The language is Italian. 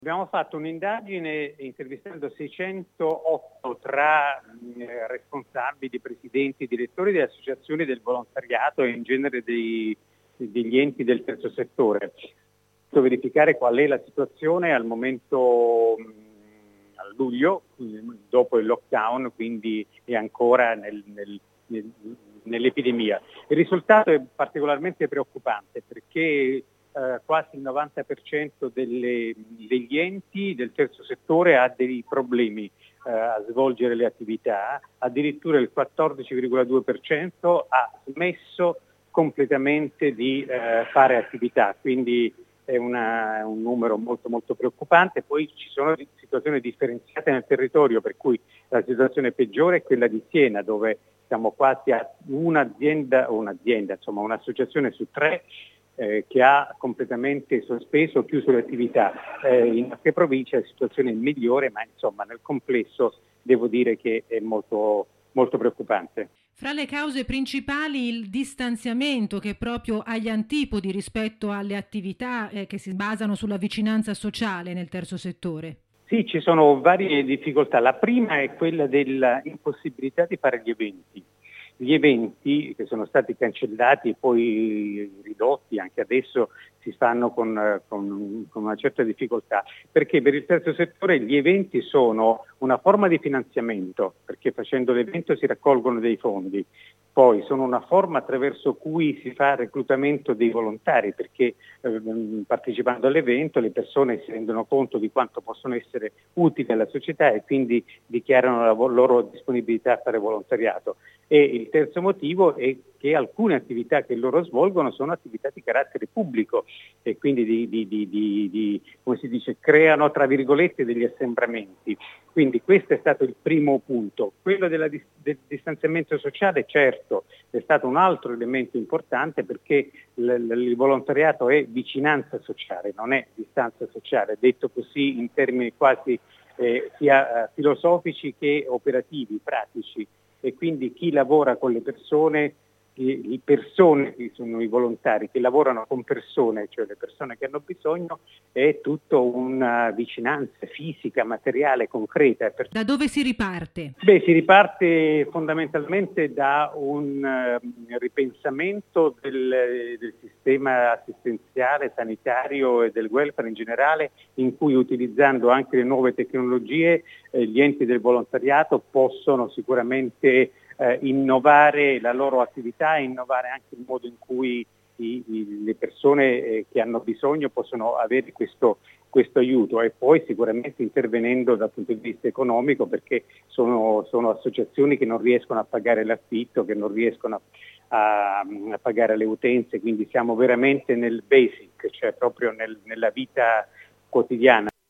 Abbiamo fatto un'indagine intervistando 608 tra responsabili, presidenti, direttori delle associazioni del volontariato e in genere degli enti del terzo settore, per verificare qual è la situazione al momento a luglio, dopo il lockdown, quindi è ancora nell'epidemia. Il risultato è particolarmente preoccupante perché quasi il 90% degli enti del terzo settore ha dei problemi a svolgere le attività, addirittura il 14,2% ha smesso completamente di fare attività, quindi è un numero molto molto preoccupante. Poi ci sono situazioni differenziate nel territorio, per cui la situazione peggiore è quella di Siena, dove siamo quasi a un'associazione su 3 che ha completamente sospeso o chiuso le attività. In altre province la situazione è migliore, ma insomma nel complesso devo dire che è molto, molto preoccupante. Fra le cause principali il distanziamento, che è proprio agli antipodi rispetto alle attività che si basano sulla vicinanza sociale nel terzo settore. Sì, ci sono varie difficoltà. La prima è quella dell'impossibilità di fare gli eventi. Gli eventi che sono stati cancellati e poi ridotti, anche adesso si fanno con una certa difficoltà, perché per il terzo settore gli eventi sono una forma di finanziamento, perché facendo l'evento si raccolgono dei fondi, poi sono una forma attraverso cui si fa il reclutamento dei volontari, perché partecipando all'evento le persone si rendono conto di quanto possono essere utili alla società e quindi dichiarano la loro disponibilità a fare volontariato. E il terzo motivo è che alcune attività che loro svolgono sono attività di carattere pubblico e quindi come si dice, creano tra virgolette degli assembramenti. Quindi questo è stato il primo punto. Quello del distanziamento sociale, certo, è stato un altro elemento importante, perché il volontariato è vicinanza sociale, non è distanza sociale, detto così in termini quasi sia filosofici che operativi, pratici. E quindi chi lavora con le persone che sono i volontari, che lavorano con persone, cioè le persone che hanno bisogno, è tutto una vicinanza fisica, materiale, concreta. Da dove si riparte? Si riparte fondamentalmente da un ripensamento del sistema assistenziale, sanitario e del welfare in generale, in cui, utilizzando anche le nuove tecnologie, gli enti del volontariato possono sicuramente innovare la loro attività e innovare anche il modo in cui le persone che hanno bisogno possono avere questo aiuto, e poi sicuramente intervenendo dal punto di vista economico, perché sono associazioni che non riescono a pagare l'affitto, che non riescono a pagare le utenze, quindi siamo veramente nel basic, cioè proprio nella vita quotidiana.